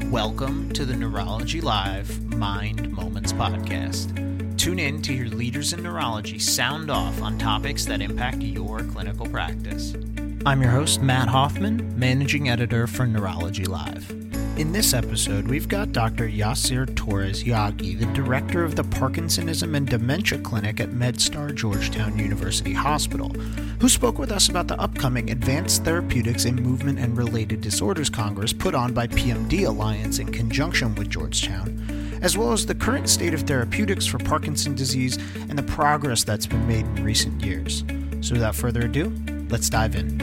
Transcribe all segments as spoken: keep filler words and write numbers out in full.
Welcome to the Neurology Live Mind Moments podcast. Tune in to hear leaders in neurology sound off on topics that impact your clinical practice. I'm your host, Matt Hoffman, Managing Editor for Neurology Live. In this episode, we've got Doctor Yasir Torres-Yaghi, the Director of the Parkinsonism and Dementia Clinic at MedStar Georgetown University Hospital, who spoke with us about the upcoming Advanced Therapeutics in Movement and Related Disorders Congress put on by P M D Alliance in conjunction with Georgetown, as well as the current state of therapeutics for Parkinson's disease and the progress that's been made in recent years. So without further ado, let's dive in.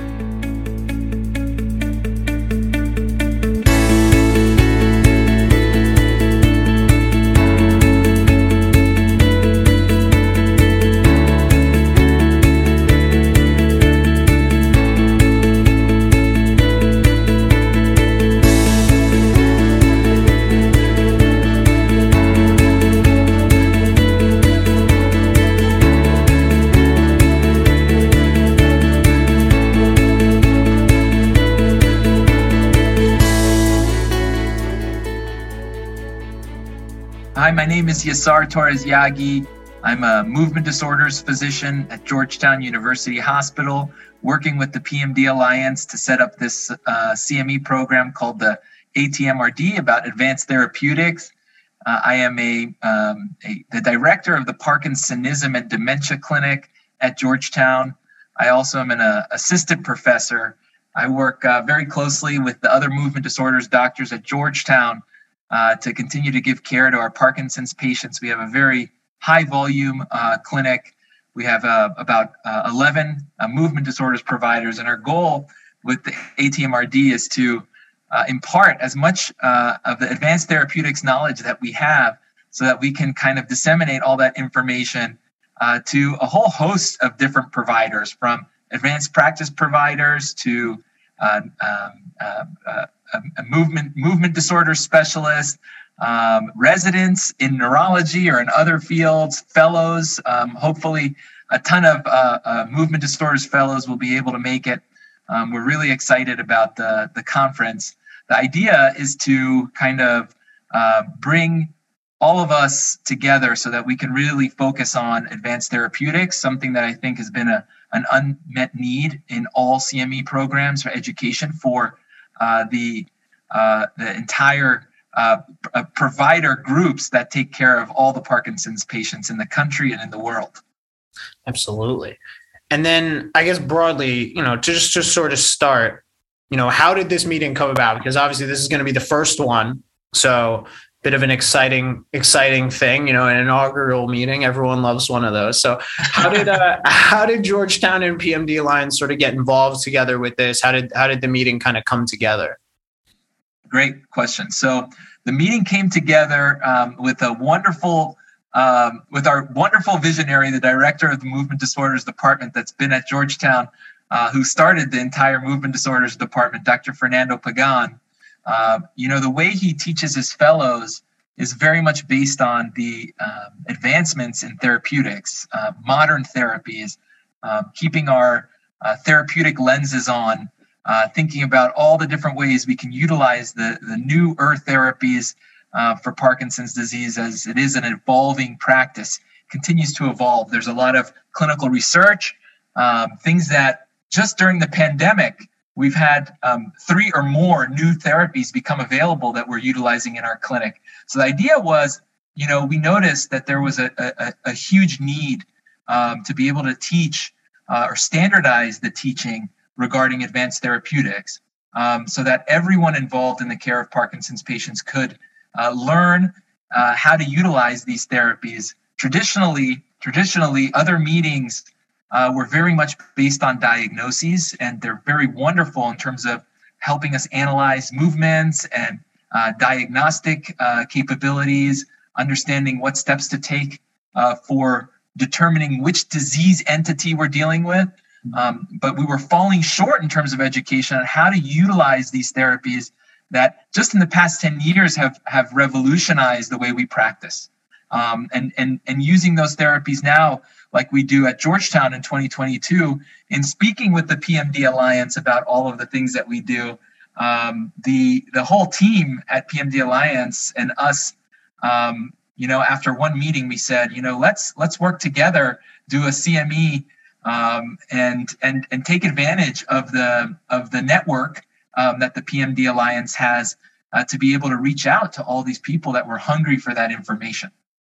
Hi, my name is Yasir Torres-Yaghi. I'm a movement disorders physician at Georgetown University Hospital, working with the P M D Alliance to set up this uh, C M E program called the A T M R D about advanced therapeutics. Uh, I am a, um, a the director of the Parkinsonism and Dementia Clinic at Georgetown. I also am an uh, assistant professor. I work uh, very closely with the other movement disorders doctors at Georgetown Uh, to continue to give care to our Parkinson's patients. We have a very high volume uh, clinic. We have uh, about uh, eleven uh, movement disorders providers, and our goal with the A T M R D is to uh, impart as much uh, of the advanced therapeutics knowledge that we have so that we can kind of disseminate all that information uh, to a whole host of different providers, from advanced practice providers to uh, um, uh, uh, A, a movement movement disorder specialist, um, residents in neurology or in other fields, fellows. Um, hopefully, a ton of uh, uh, movement disorders fellows will be able to make it. Um, we're really excited about the the conference. The idea is to kind of uh, bring all of us together so that we can really focus on advanced therapeutics, something that I think has been a an unmet need in all C M E programs for education for Uh, the uh, the entire uh, uh, provider groups that take care of all the Parkinson's patients in the country and in the world. Absolutely. And then I guess broadly, you know, to just to sort of start, you know, how did this meeting come about? Because obviously this is going to be the first one. So bit of an exciting, exciting thing, you know, an inaugural meeting. Everyone loves one of those. So how did uh, how did Georgetown and P M D Alliance sort of get involved together with this? How did how did the meeting kind of come together? Great question. So the meeting came together um, with a wonderful, um, with our wonderful visionary, the director of the Movement Disorders Department that's been at Georgetown, uh, who started the entire Movement Disorders Department, Doctor Fernando Pagan. Uh, you know, the way he teaches his fellows is very much based on the um, advancements in therapeutics, uh, modern therapies, um, keeping our uh, therapeutic lenses on, uh, thinking about all the different ways we can utilize the, the newer therapies uh, for Parkinson's disease, as it is an evolving practice, continues to evolve. There's a lot of clinical research, um, things that just during the pandemic, we've had um, three or more new therapies become available that we're utilizing in our clinic. So the idea was, you know, we noticed that there was a, a, a huge need um, to be able to teach uh, or standardize the teaching regarding advanced therapeutics um, so that everyone involved in the care of Parkinson's patients could uh, learn uh, how to utilize these therapies. Traditionally, traditionally, other meetings Uh, we're very much based on diagnoses, and they're very wonderful in terms of helping us analyze movements and uh, diagnostic uh, capabilities, understanding what steps to take uh, for determining which disease entity we're dealing with. Um, but we were falling short in terms of education on how to utilize these therapies that just in the past ten years have, have revolutionized the way we practice. Um, and, and, and using those therapies now, like we do at Georgetown in twenty twenty-two, in speaking with the P M D Alliance about all of the things that we do, um, the the whole team at P M D Alliance and us, um, you know, after one meeting, we said, you know, let's let's work together, do a C M E, um, and and and take advantage of the of the network um, that the P M D Alliance has uh, to be able to reach out to all these people that were hungry for that information.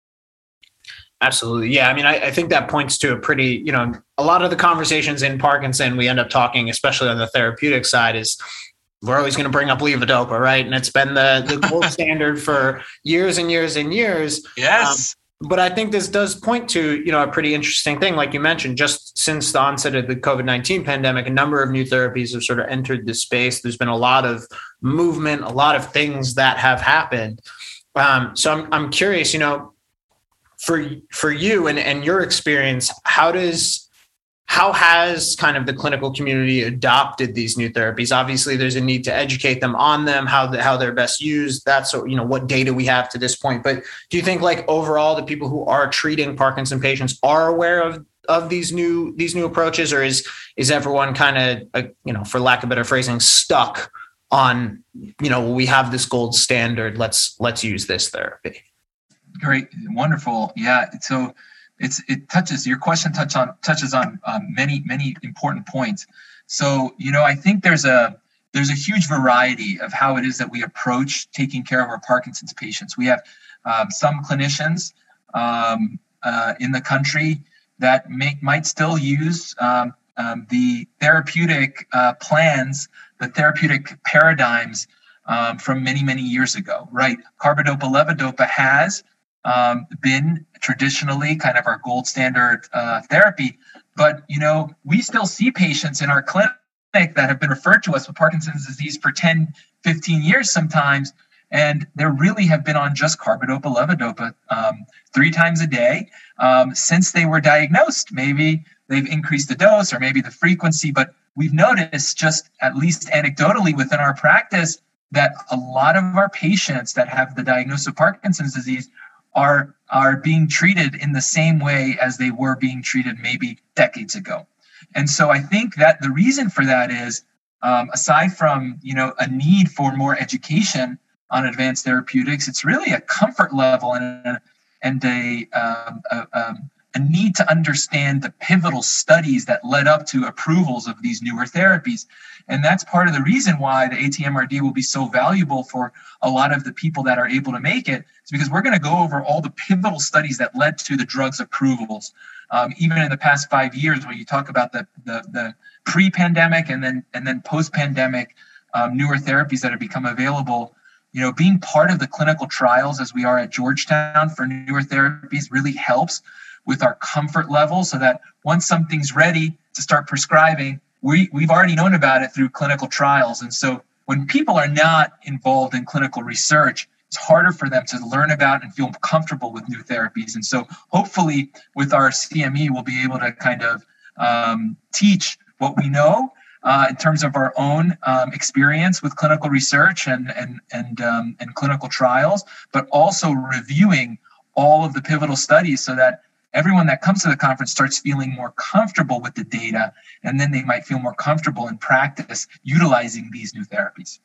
Absolutely. Yeah. I mean, I, I think that points to a pretty, you know, a lot of the conversations in Parkinson, we end up talking, especially on the therapeutic side, is we're always going to bring up levodopa, right? And it's been the, the gold standard for years and years and years. Yes. Um, but I think this does point to, you know, a pretty interesting thing. Like you mentioned, just since the onset of the COVID nineteen pandemic, a number of new therapies have sort of entered this space. There's been a lot of movement, a lot of things that have happened. Um, so I'm, I'm curious, you know, for, for you and, and your experience, how does, how has kind of the clinical community adopted these new therapies? Obviously, there's a need to educate them on them, how the, how they're best used. That's, you know, what data we have to this point. But do you think, like, overall, the people who are treating Parkinson patients are aware of of these new these new approaches, or is is everyone kind of, uh, you know, for lack of better phrasing, stuck on, you know, we have this gold standard, let's let's use this therapy? Great, wonderful, yeah. So it's it touches your question touch on touches on um, many many important points. So you know, I think there's a there's a huge variety of how it is that we approach taking care of our Parkinson's patients. We have um, some clinicians um, uh, in the country that may, might still use um, um, the therapeutic uh, plans, the therapeutic paradigms um, from many many years ago. Right, carbidopa levodopa has Um, been traditionally kind of our gold standard uh, therapy. But, you know, we still see patients in our clinic that have been referred to us with Parkinson's disease for ten, fifteen years sometimes. And they really have been on just carbidopa levodopa um, three times a day um, since they were diagnosed. Maybe they've increased the dose or maybe the frequency, but we've noticed, just at least anecdotally within our practice, that a lot of our patients that have the diagnosis of Parkinson's disease are are being treated in the same way as they were being treated maybe decades ago. And so I think that the reason for that is, um, aside from, you know, a need for more education on advanced therapeutics, it's really a comfort level and a, and a, um, a, um, a need to understand the pivotal studies that led up to approvals of these newer therapies. And that's part of the reason why the A T M R D will be so valuable for a lot of the people that are able to make it. It's because we're going to go over all the pivotal studies that led to the drug's approvals. Um, even in the past five years, when you talk about the the, the pre-pandemic and then and then post-pandemic um, newer therapies that have become available, you know, being part of the clinical trials as we are at Georgetown for newer therapies really helps with our comfort level, so that once something's ready to start prescribing, we, we've already known about it through clinical trials. And so when people are not involved in clinical research, it's harder for them to learn about and feel comfortable with new therapies. And so hopefully with our C M E, we'll be able to kind of um, teach what we know uh, in terms of our own um, experience with clinical research and, and, and, um, and clinical trials, but also reviewing all of the pivotal studies so that everyone that comes to the conference starts feeling more comfortable with the data, and then they might feel more comfortable in practice utilizing these new therapies.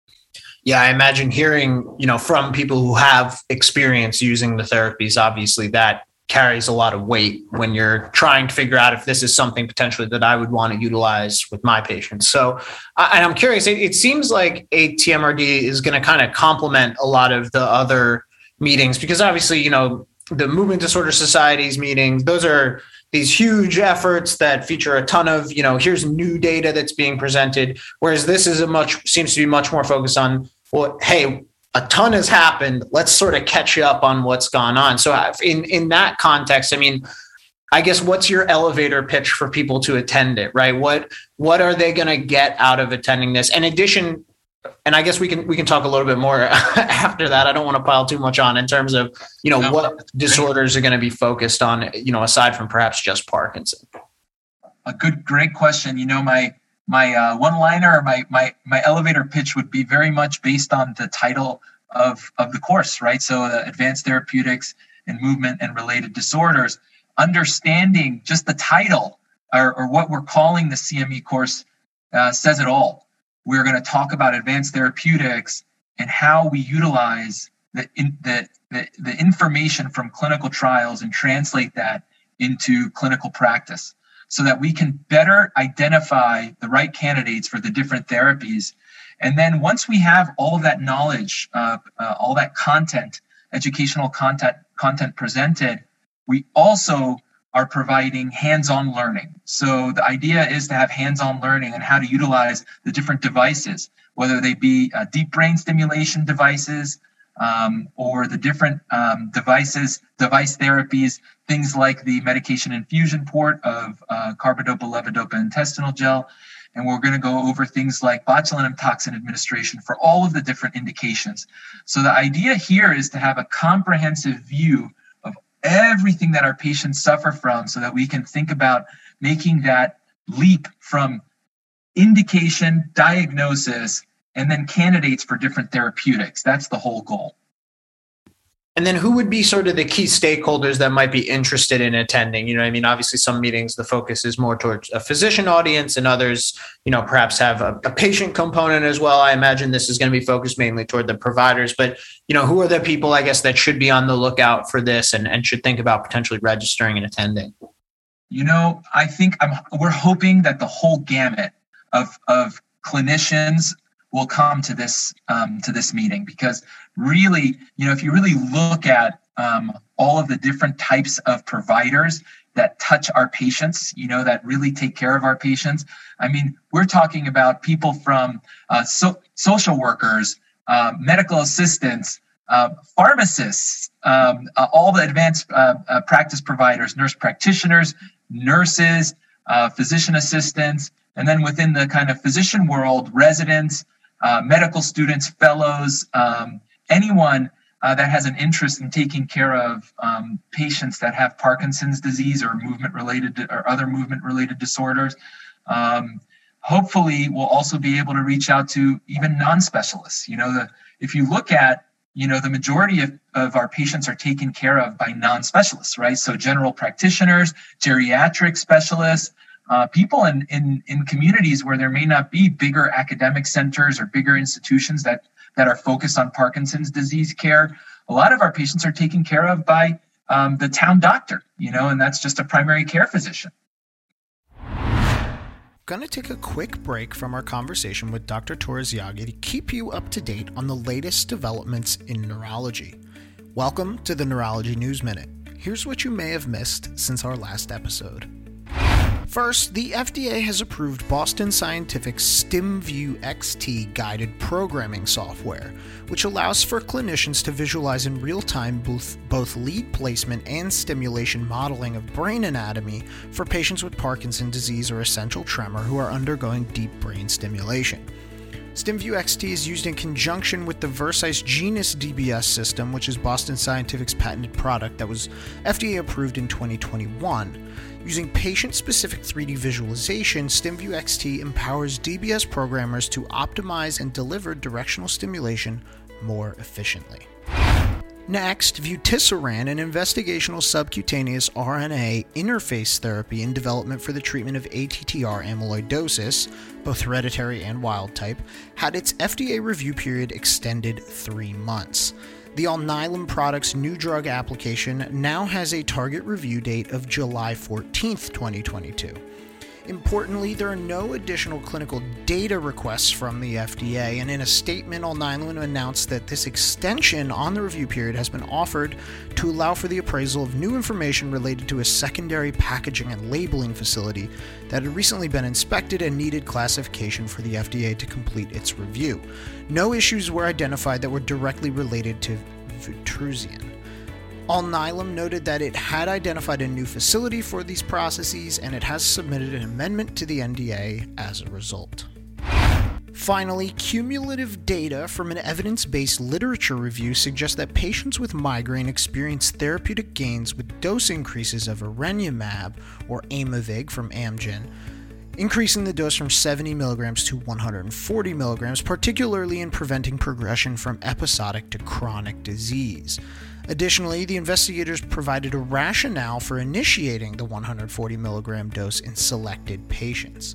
Yeah, I imagine hearing, you know, from people who have experience using the therapies, obviously that carries a lot of weight when you're trying to figure out if this is something potentially that I would want to utilize with my patients. So, and I'm curious, it, it seems like A T M R D is going to kind of complement a lot of the other meetings, because obviously, you know, the Movement Disorder Society's meetings, those are these huge efforts that feature a ton of, you know, here's new data that's being presented. Whereas this is a much, seems to be much more focused on, well, hey, a ton has happened. Let's sort of catch you up on what's gone on. So in, in that context, I mean, I guess what's your elevator pitch for people to attend it, right? What, what are they going to get out of attending this? In addition, and I guess we can we can talk a little bit more after that. I don't want to pile too much on in terms of, you know, no, what disorders are going to be focused on, you know, aside from perhaps just Parkinson. A good, great question. You know, my my uh, one-liner or my my my elevator pitch would be very much based on the title of of the course, right? So, uh, Advanced Therapeutics in Movement and Related Disorders. Understanding just the title or, or what we're calling the C M E course uh, says it all. we're going to talk about advanced therapeutics and how we utilize the, in, the, the, the information from clinical trials and translate that into clinical practice so that we can better identify the right candidates for the different therapies. And then once we have all of that knowledge, uh, uh, all that content, educational content, content presented, we also are providing hands-on learning. So the idea is to have hands-on learning on how to utilize the different devices, whether they be uh, deep brain stimulation devices um, or the different um, devices, device therapies, things like the medication infusion port of uh, carbidopa, levodopa intestinal gel. And we're going to go over things like botulinum toxin administration for all of the different indications. So the idea here is to have a comprehensive view of everything that our patients suffer from so that we can think about making that leap from indication, diagnosis, and then candidates for different therapeutics. That's the whole goal. And then who would be sort of the key stakeholders that might be interested in attending? You know, I mean, obviously some meetings, the focus is more towards a physician audience and others, you know, perhaps have a, a patient component as well. I imagine this is going to be focused mainly toward the providers, but, you know, who are the people, I guess, that should be on the lookout for this and, and should think about potentially registering and attending? You know, I think I'm, we're hoping that the whole gamut of, of clinicians will come to this um, to this meeting, because really, you know, if you really look at um, all of the different types of providers that touch our patients, you know, that really take care of our patients. I mean, we're talking about people from uh, so, social workers, uh, medical assistants, uh, pharmacists, um, uh, all the advanced uh, uh, practice providers, nurse practitioners, nurses, uh, physician assistants, and then within the kind of physician world, residents, Uh, medical students, fellows, um, anyone uh, that has an interest in taking care of um, patients that have Parkinson's disease or movement-related or other movement-related disorders. Um, hopefully, we'll also be able to reach out to even non-specialists. You know, the, if you look at, you know, the majority of, of our patients are taken care of by non-specialists, right? So general practitioners, geriatric specialists, Uh, people in, in, in communities where there may not be bigger academic centers or bigger institutions that, that are focused on Parkinson's disease care. A lot of our patients are taken care of by um, the town doctor, you know, and that's just a primary care physician. Going to take a quick break from our conversation with Doctor Toroziaghi to keep you up to date on the latest developments in neurology. Welcome to the Neurology News Minute. Here's what you may have missed since our last episode. First, the F D A has approved Boston Scientific's StimView X T guided programming software, which allows for clinicians to visualize in real time both, both lead placement and stimulation modeling of brain anatomy for patients with Parkinson's disease or essential tremor who are undergoing deep brain stimulation. StimView X T is used in conjunction with the Vercise Genus D B S system, which is Boston Scientific's patented product that was F D A approved in twenty twenty-one. Using patient-specific three D visualization, StimView X T empowers D B S programmers to optimize and deliver directional stimulation more efficiently. Next, Vutrisiran, an investigational subcutaneous R N A interface therapy in development for the treatment of A T T R amyloidosis, both hereditary and wild type, had its F D A review period extended three months. The Alnylam product's new drug application now has a target review date of July fourteenth, twenty twenty-two. Importantly, there are no additional clinical data requests from the F D A, and in a statement, Alnylam announced that this extension on the review period has been offered to allow for the appraisal of new information related to a secondary packaging and labeling facility that had recently been inspected and needed classification for the F D A to complete its review. No issues were identified that were directly related to Vutrisiran. Alnylam noted that it had identified a new facility for these processes, and it has submitted an amendment to the N D A as a result. Finally, cumulative data from an evidence-based literature review suggests that patients with migraine experience therapeutic gains with dose increases of Erinumab, or Aimovig from Amgen, increasing the dose from seventy milligrams to one hundred forty milligrams, particularly in preventing progression from episodic to chronic disease. Additionally, the investigators provided a rationale for initiating the one hundred forty milligram dose in selected patients.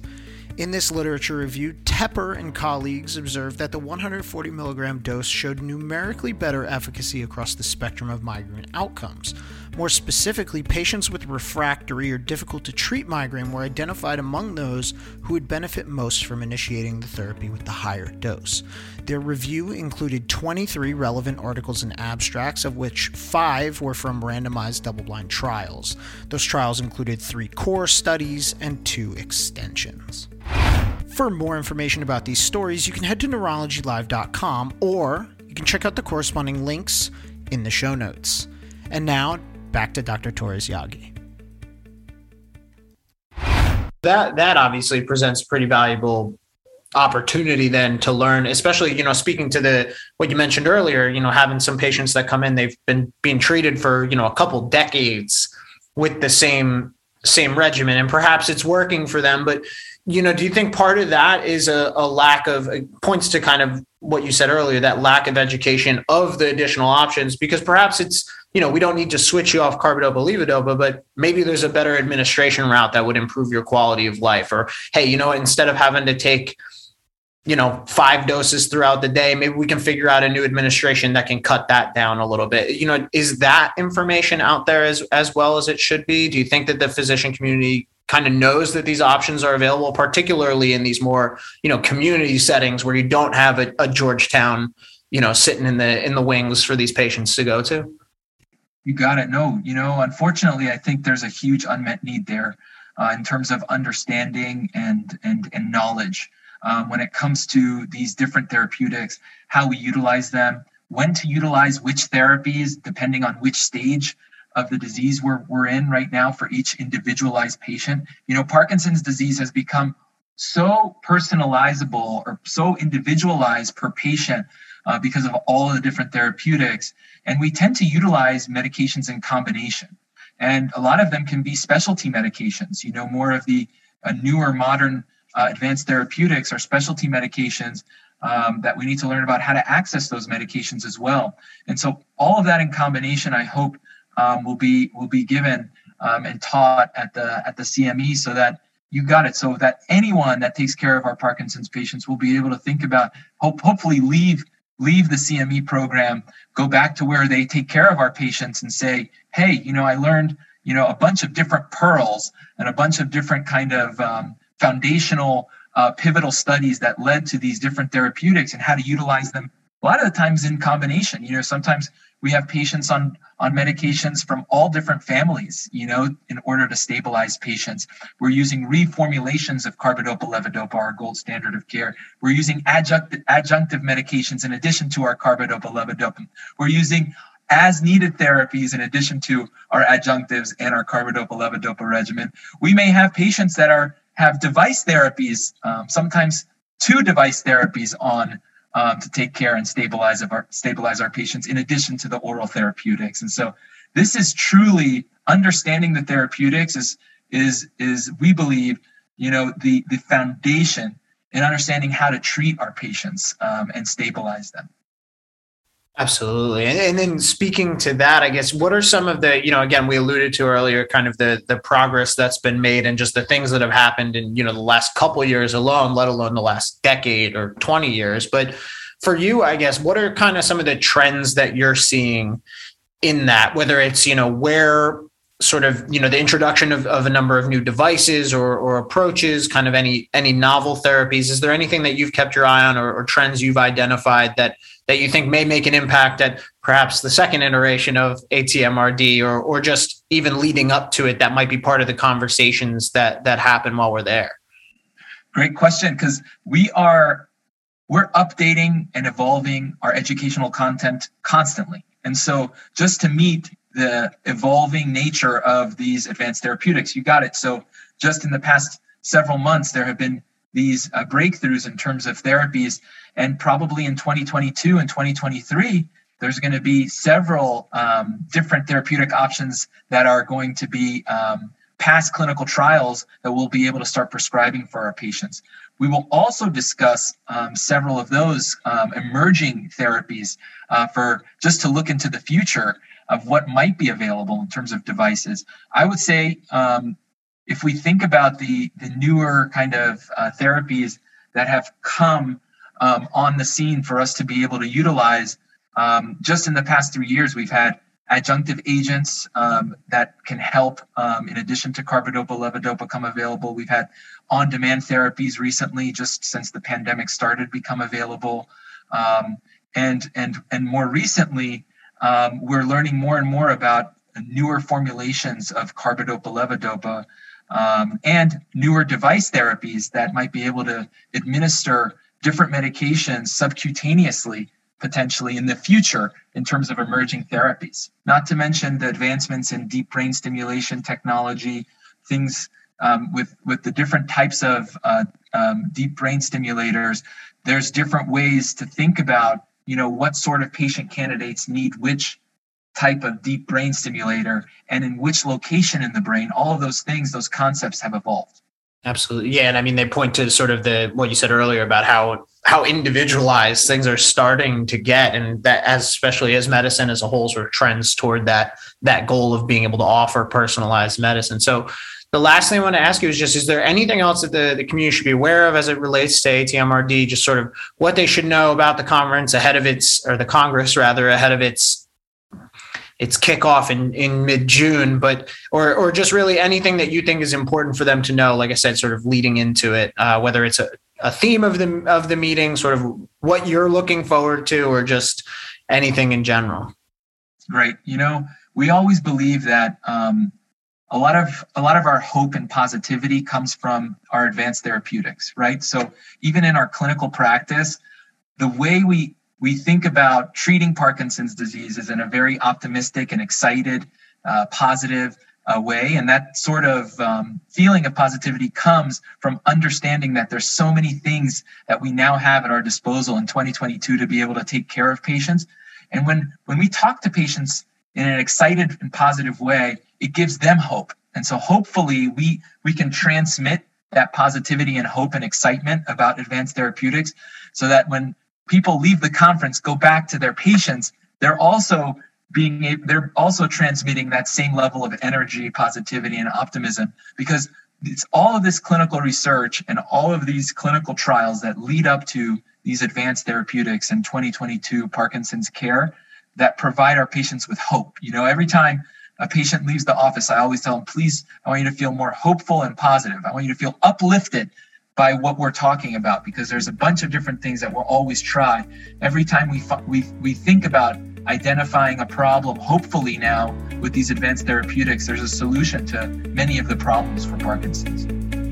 In this literature review, Tepper and colleagues observed that the one hundred forty milligram dose showed numerically better efficacy across the spectrum of migraine outcomes. More specifically, patients with refractory or difficult to treat migraine were identified among those who would benefit most from initiating the therapy with the higher dose. Their review included twenty-three relevant articles and abstracts, of which five were from randomized double-blind trials. Those trials included three core studies and two extensions. For more information about these stories, you can head to neurology live dot com, or you can check out the corresponding links in the show notes. And now, back to Doctor Torres-Yagi. That that obviously presents pretty valuable opportunity then to learn, especially, you know, speaking to the what you mentioned earlier, you know, having some patients that come in, they've been being treated for, you know, a couple decades with the same same regimen, and perhaps it's working for them, but you know, do you think part of that is a, a lack of uh, points to kind of what you said earlier, that lack of education of the additional options? Because perhaps it's, you know, we don't need to switch you off carbidopa, levodopa, but maybe there's a better administration route that would improve your quality of life. Or, hey, you know, instead of having to take, you know, five doses throughout the day, maybe we can figure out a new administration that can cut that down a little bit. You know, is that information out there as, as well as it should be? Do you think that the physician community kind of knows that these options are available, particularly in these more, you know, community settings where you don't have a, a Georgetown, you know, sitting in the in the wings for these patients to go to? You got it. No, you know, unfortunately, I think there's a huge unmet need there uh, in terms of understanding and and and knowledge um, when it comes to these different therapeutics, how we utilize them, when to utilize which therapies, depending on which stage of the disease we're, we're in right now for each individualized patient. You know, Parkinson's disease has become so personalizable or so individualized per patient uh, because of all of the different therapeutics. And we tend to utilize medications in combination. And a lot of them can be specialty medications. You know, more of the uh, newer, modern, uh, advanced therapeutics are specialty medications um, that we need to learn about how to access those medications as well. And so all of that in combination, I hope, Um, will be will be given um, and taught at the at the C M E, so that you got it. So that anyone that takes care of our Parkinson's patients will be able to think about, hope hopefully leave leave the C M E program, go back to where they take care of our patients and say, hey, you know, I learned, you know, a bunch of different pearls and a bunch of different kind of um, foundational uh, pivotal studies that led to these different therapeutics and how to utilize them. A lot of the times in combination. You know, sometimes we have patients on, on medications from all different families, you know, in order to stabilize patients. We're using reformulations of carbidopa, levodopa, our gold standard of care. We're using adjunct, adjunctive medications in addition to our carbidopa, levodopa. We're using as needed therapies in addition to our adjunctives and our carbidopa, levodopa regimen. We may have patients that are have device therapies, um, sometimes two device therapies on Um, to take care and stabilize of our stabilize our patients in addition to the oral therapeutics. And so this is truly understanding the therapeutics is is is we believe, you know, the the foundation in understanding how to treat our patients um, and stabilize them. Absolutely. And, and then speaking to that, I guess, what are some of the, you know, again, we alluded to earlier, kind of the the progress that's been made and just the things that have happened in, you know, the last couple of years alone, let alone the last decade or twenty years. But for you, I guess, what are kind of some of the trends that you're seeing in that, whether it's, you know, where sort of, you know, the introduction of, of a number of new devices or, or approaches, kind of any any novel therapies? Is there anything that you've kept your eye on or, or trends you've identified that that you think may make an impact at perhaps the second iteration of A T M R D or or just even leading up to it that might be part of the conversations that that happen while we're there? Great question, because we are we're updating and evolving our educational content constantly. And so just to meet the evolving nature of these advanced therapeutics, you got it. So just in the past several months, there have been these uh, breakthroughs in terms of therapies. And probably in twenty twenty-two and twenty twenty-three, there's going to be several um, different therapeutic options that are going to be um, past clinical trials that we'll be able to start prescribing for our patients. We will also discuss um, several of those um, emerging therapies uh, for just to look into the future of what might be available in terms of devices. I would say um, if we think about the, the newer kind of uh, therapies that have come um, on the scene for us to be able to utilize, um, just in the past three years, we've had adjunctive agents um, that can help um, in addition to carbidopa, levodopa come available. We've had on-demand therapies recently, just since the pandemic started, become available. Um, and, and, and more recently, um, we're learning more and more about newer formulations of carbidopa, levodopa, um, and newer device therapies that might be able to administer different medications subcutaneously, potentially in the future in terms of emerging therapies. Not to mention the advancements in deep brain stimulation technology, things um, with, with the different types of uh, um, deep brain stimulators. There's different ways to think about, you know, what sort of patient candidates need which type of deep brain stimulator and in which location in the brain. All of those things, those concepts have evolved. Absolutely. Yeah. And I mean, they point to sort of the, what you said earlier about how, how individualized things are starting to get. And that as, especially as medicine as a whole sort of trends toward that, that goal of being able to offer personalized medicine. So the last thing I want to ask you is just, is there anything else that the, the community should be aware of as it relates to A T M R D, just sort of what they should know about the conference ahead of its, or the Congress rather, ahead of its its kickoff in, in mid-June, but, or, or just really anything that you think is important for them to know, like I said, sort of leading into it, uh, whether it's a, a theme of the, of the meeting, sort of what you're looking forward to, or just anything in general. Right. You know, we always believe that um, a lot of, a lot of our hope and positivity comes from our advanced therapeutics, right? So even in our clinical practice, the way we, We think about treating Parkinson's disease is in a very optimistic and excited, uh, positive uh, way. And that sort of um, feeling of positivity comes from understanding that there's so many things that we now have at our disposal in twenty twenty-two to be able to take care of patients. And when, when we talk to patients in an excited and positive way, it gives them hope. And so hopefully we, we can transmit that positivity and hope and excitement about advanced therapeutics so that when people leave the conference, go back to their patients, they're also being, they're also transmitting that same level of energy, positivity, and optimism, because it's all of this clinical research and all of these clinical trials that lead up to these advanced therapeutics in twenty twenty-two Parkinson's care that provide our patients with hope. You know, every time a patient leaves the office, I always tell them, please, I want you to feel more hopeful and positive. I want you to feel uplifted by what we're talking about, because there's a bunch of different things that we'll always try. Every time we we we think about identifying a problem, hopefully now with these advanced therapeutics, there's a solution to many of the problems for Parkinson's.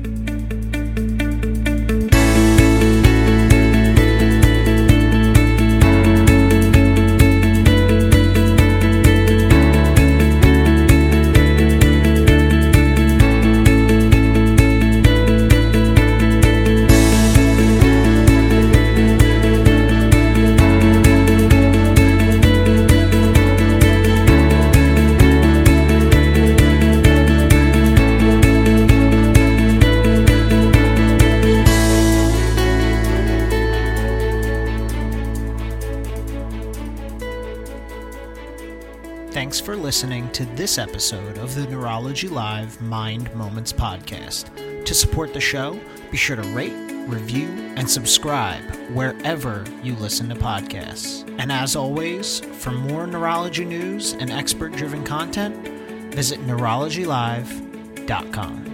Thanks for listening to this episode of the Neurology Live Mind Moments podcast. To support the show, be sure to rate, review, and subscribe wherever you listen to podcasts. And as always, for more neurology news and expert-driven content, visit neurology live dot com.